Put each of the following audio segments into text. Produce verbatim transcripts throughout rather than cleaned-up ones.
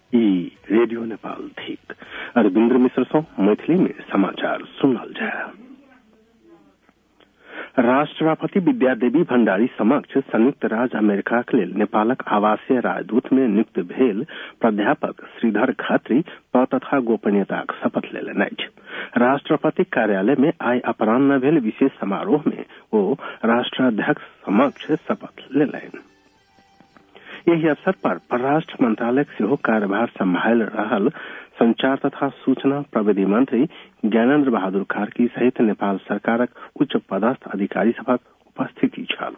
ई रेडियो नेपाल ठीक अरविंद्र मिश्र सो मैथिली में समाचार सुनल जाए। राष्ट्रपति विद्यादेवी भण्डारी समक्ष संयुक्त राज्य अमेरिका के लिए नेपालक आवासीय राजदूत में नियुक्त भेल प्राध्यापक श्रीधर खत्री पद तथा गोपनीयताक शपथ लेलनि अछि। राष्ट्रपति कार्यालय में आई अपराह्न भेल विशेष समारोह में वो राष्ट्राध्यक्ष समक्ष शपथ लेलनि। यही अवसर पर परराष्ट्र मंत्रालय सेहो कार्यभार संभाल रहल संचार तथा सूचना प्रविधि मंत्री ज्ञानेन्द्र बहादुर कार्की सहित नेपाल सरकारक उच्च पदस्थ अधिकारी सभक उपस्थिति छल।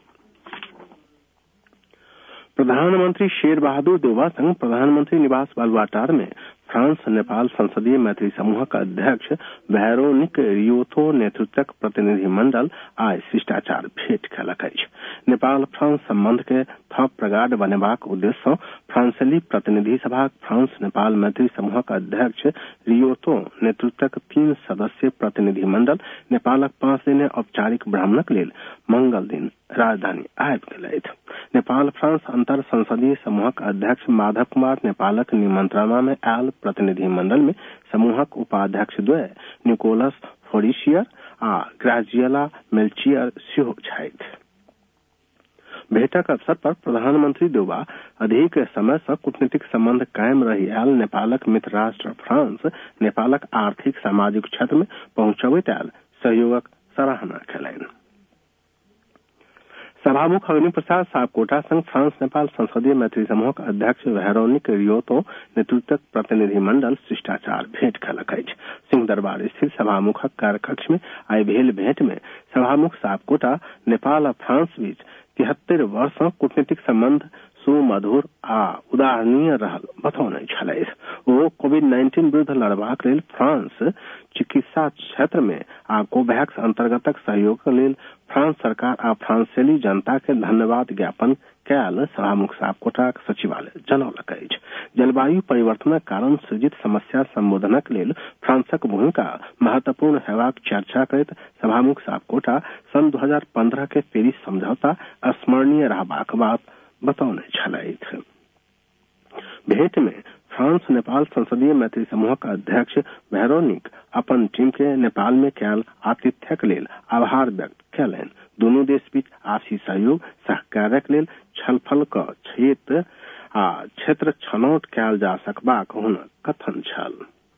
प्रधानमंत्री शेर बहादुर देउवा संग प्रधानमंत्री निवास बालुवाटार में फ्रांस नेपाल संसदीय मैत्री समूह का अध्यक्ष वेरोनिक रियोतो नेतृत्वक प्रतिनिधि मंडल आज शिष्टाचार भेंट कयलक अछि। नेपाल फ्रांस संबंध के थप प्रगाढ़ बनेबाक उद्देश्य फ्रांसीसी प्रतिनिधि सभा फ्रांस नेपाल मैत्री समूह का अध्यक्ष रियोतो नेतृत्वक तीन सदस्यीय प्रतिनिधि मंडल नेपालक पांच दिन औपचारिक भ्रमणक लेल मंगल दिन राजधानी आबि गेल अछि। नेपाल फ्रांस अंतर संसदीय समूहक अध्यक्ष माधव कुमार नेपालक निमंत्रणा में आयल प्रतिनिधि मंडल में समूहक उपाध्यक्ष द्वय निकोलस फोरिशियर आ ग्राजिएला मेल्चियर सेहो छथि। भेंटक अवसर पर प्रधानमंत्री देउवा अधिक समय से कूटनीतिक संबंध कायम रही आयल नेपालक मित्र राष्ट्र फ्रांस नेपालक आर्थिक सामाजिक क्षेत्र में पहुंचबैत आयल सहयोगक सराहना कयलनि। सभामुख अग्नि प्रसाद सापकोटा संग फ्रांस नेपाल संसदीय मैत्री समूह का अध्यक्ष वेरोनिक रियोतो नेतृत्वक प्रतिनिधि मंडल शिष्टाचार भेंट कयलक अछि। सिंह दरबार स्थित सभामुखक कार्यकक्ष में आई भेल भेंट में सभामुख सापकोटा नेपाल आ फ्रांस बीच तिहत्तर वर्ष कूटनीतिक संबंध सुमधुर आ उदाहरणीय रहल बतौने छलथि। ओ कोविड नाइन्टीन विरुद्ध लड़बाक लेल फ्रांस चिकित्सा क्षेत्र में आ कोवैक्स अंतर्गतक सहयोग लेल फ्रांस सरकार आ फ्रांसीसी जनता के धन्यवाद ज्ञापन कयल सभामुख सापकोटाक सचिवालय जनौलक अछि। जलवायु परिवर्तनक कारण सृजित समस्या संबोधनक लेल फ्रांसक भूमिका महत्वपूर्ण हेबाक चर्चा करैत सभामुख सापकोटा सन दो हजार पंद्रह के पेरिस समझौता स्मरणीय रहबाक बात बतौने छलथि। भेंट में फ्रांस नेपाल संसदीय मैत्री समूह का अध्यक्ष वेरोनिक अपन टीम के नेपाल में कयल आतिथ्यक लेल आभार व्यक्त कयलनि। दोनों देश बीच आपसी सहयोग सहकार्यक लेल छलफल क क्षेत्र आ क्षेत्र छनौट कयल जा सकबाक हुनक कथन छल।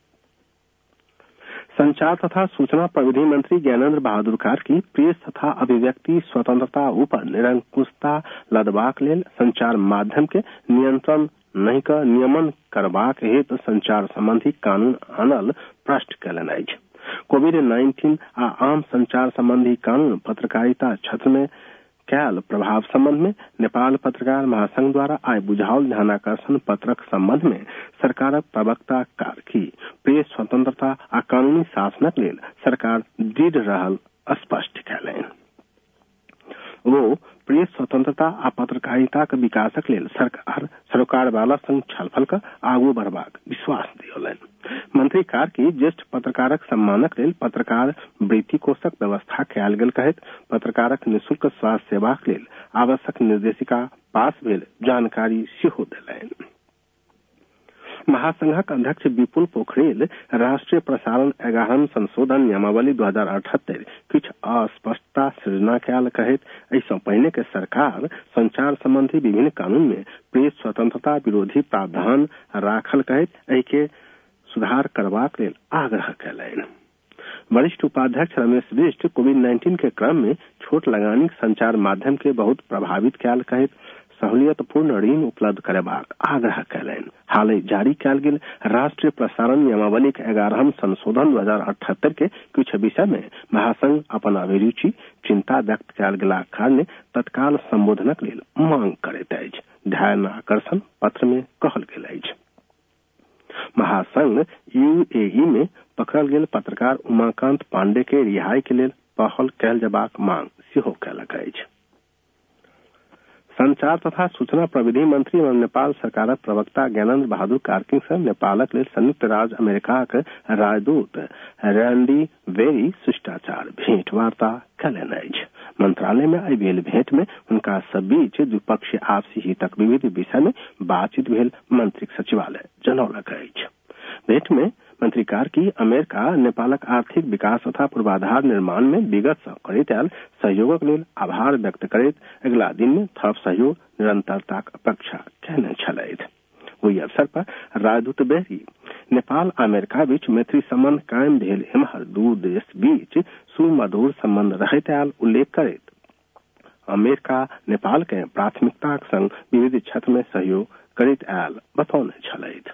संचार तथा सूचना प्रविधि मंत्री ज्ञानेन्द्र बहादुर कार्की प्रेस तथा अभिव्यक्ति स्वतंत्रता ऊपर निरंकुशता लदबाक लेल संचार माध्यम के नियंत्रण नहीं का नियमन करबाक हेतु संचार संबंधी कानून आनल प्रश्न कयलनि अछि। कोविड नाइन्टीन आ आम संचार संबंधी कानून पत्रकारिता क्षेत्र में कयल प्रभाव संबंध में नेपाल पत्रकार महासंघ द्वारा आई बुझाओल ध्यानाकर्षण पत्रक संबंध में सरकारक प्रवक्ता कार्की प्रेस स्वतंत्रता आ कानूनी शासनक लेल सरकार दृढ़ रहल स्पष्ट कयलनि। वो प्रेस स्वतंत्रता आ पत्रकारिता के विकासक लेल सरकार सरोकार वाला संग छलफल कर आगू बढ़बाक विश्वास दियौलनि। मंत्री कार्की ज्येष्ठ पत्रकारक सम्मानक लेल पत्रकार वृत्ति कोषक व्यवस्था कयल गेल कहैत पत्रकारक निःशुल्क स्वास्थ्य सेवाक लेल आवश्यक निर्देशिका पास भेल जानकारी सेहो देलनि। महासंघक अध्यक्ष विपुल पोखरेल राष्ट्रीय प्रसारण ग्यारहम संशोधन नियमावली दो हजार अठहत्तर किछु अस्पष्टता सृजना कयल कहैत एहिसँ पहिने के सरकार संचार संबंधी विभिन्न कानून में प्रेस स्वतंत्रता विरोधी प्रावधान राखल कहैत एहि के सुधार करबाक लेल आग्रह कयलनि। वरिष्ठ उपाध्यक्ष रमेश बिष्ट कोविड नाइन्टीन के क्रम में छोट लगानी संचार माध्यम के बहुत प्रभावित कयल कहैत सहूलियतपूर्ण ऋण उपलब्ध करबाक आग्रह कयलनि। हालै जारी कयल गेल राष्ट्रीय प्रसारण नियमावली के ग्यारहम संशोधन दो हजार अठहत्तर के किछु विषय में महासंघ अपन अभिरुचि चिंता व्यक्त कयल गेलाक कारणे तत्काल संबोधनक लेल मांग करैत अछि। ध्यान आकर्षण पत्र में कहल गेल अछि। महासंघ यूएई में पकड़ल गेल पत्रकार उमाकांत पांडे के रिहाई के लेल पहल कयल जबाक मांग सेहो कयलक अछि। संचार तथा सूचना प्रविधि मंत्री एवं नेपाल सरकारक प्रवक्ता ज्ञानेन्द्र बहादुर कार्की से नेपालक लेल संयुक्त राज्य अमेरिकाक राजदूत रैंडी वेरी शिष्टाचार भेंट वार्ता कयलनि अछि। मंत्रालय में आई भेल भेंट में उनका सब बीच द्विपक्षीय आपसी हितक विविध विषय में बातचीत भेल मंत्रिक सचिवालय जनौलक अछि। भेंट में मंत्री कार्की अमेरिका नेपालक आर्थिक विकास तथा पूर्वाधार निर्माण में विगत सँ करैत आयल सहयोगक लेल आभार व्यक्त करैत अगिला दिन में थप सहयोग निरंतरताक अपेक्षा कयने छलथि। ओहि अवसर पर राजदूत बेरी नेपाल अमेरिका बीच मैत्री संबंध कायम भेल एम्हर दू देश बीच सुमधुर संबंध रहैत आयल उल्लेख करैत अमेरिका नेपाल के प्राथमिकताक संग विविध क्षेत्र में सहयोग करैत आयल बतौने छलथि।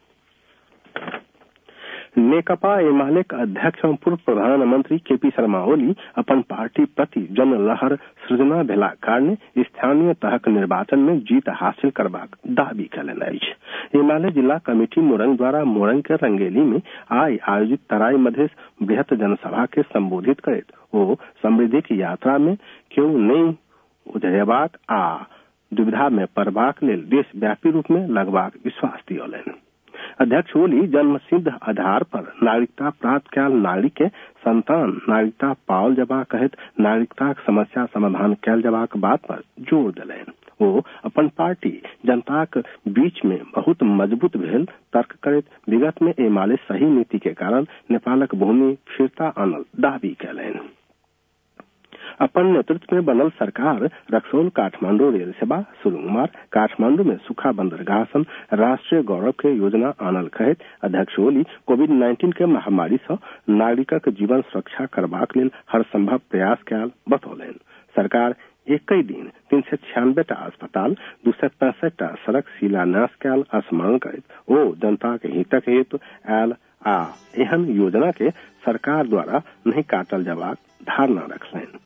नेकपा एमालेक अध्यक्ष एवं पूर्व प्रधानमंत्री केपी शर्मा ओली अपन पार्टी प्रति जन लहर सृजना भेला कारणे स्थानीय तहक निर्वाचन में जीत हासिल करबाक दावी कयलनि अछि। एमाले जिला कमेटी मोरंग द्वारा मोरंग के रंगेली में आई आयोजित तराई मधेश बृहत जनसभा के संबोधित करैत ओ समृद्धि की यात्रा में क्यों नहीं उजयबाक आ दुविधा में पड़बाक लेल देशव्यापी रूप में लगबाक विश्वास दियौलनि। अध्यक्ष ओली जन्म सिद्ध आधार पर नागरिकता प्राप्त कयल नागरिक के संतान नागरिकता पाओल जबा कहैत नागरिकताक समस्या समाधान कयल जबाक बात पर जोर देलनि। ओ अपन पार्टी जनताक बीच में बहुत मजबूत भेल तर्क करैत विगत में एमाले सही नीति के कारण नेपालक भूमि फिरता आनल दावी कयलनि। अपन नेतृत्व में बनल सरकार रक्सौल काठमांडू रेल सेवा सुरुंगमार काठमांडू में सुखा बंदरगाह सन राष्ट्रीय गौरव के योजना आनल कहैत अध्यक्ष ओली कोविड नाइन्टीन के महामारी से नागरिकक जीवन सुरक्षा करबाक लेल हर संभव प्रयास कयल बतौलनि। सरकार एक दिन तीन सौ छियानबे टा अस्पताल दू सौ पैंसठ टा सड़क शिलान्यास कयल स्मरण करैत ओ जनता के हितक हेतु आयल आ एहन योजना के सरकार द्वारा नहीं काटल जबाक धारणा रखलनि।